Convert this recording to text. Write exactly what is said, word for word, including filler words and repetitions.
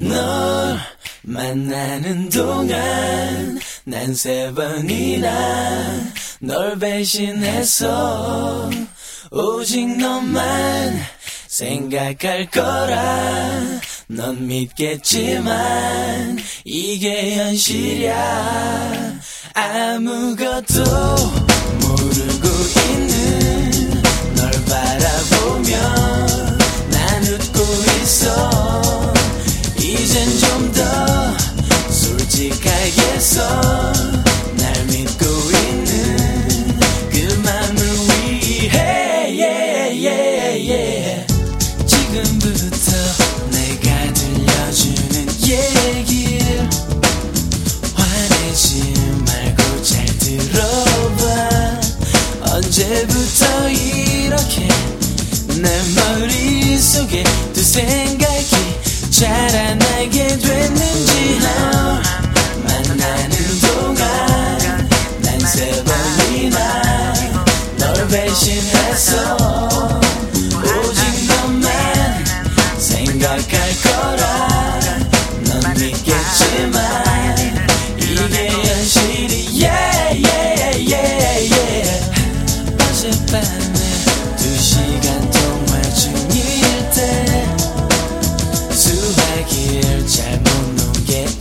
널 만나는 동안 난 세 번이나 널 배신했어. 오직 너만 생각할 거라 넌 믿겠지만 이게 현실이야. 아무것도 모르고 있는 널 바라보며 난 웃고 있어. 이젠 좀 더 솔직하겠어. 날 믿고 있는 그 맘을 위해 yeah, yeah, yeah. 지금부터 내가 들려주는 얘기 화내지 말고 잘 들어봐. 언제부터 이렇게 내 머릿속에 두 생각이 자라나게 됐는지. 널 만나는 동안 난 세 번이나 널 배신했어. 오직 너만 생각할 거라 넌 믿겠지만 이게 현실이 yeah, yeah, yeah, yeah. 어젯밤에 두 시간 통화 중일 때 수화기를 잘못 놓은 게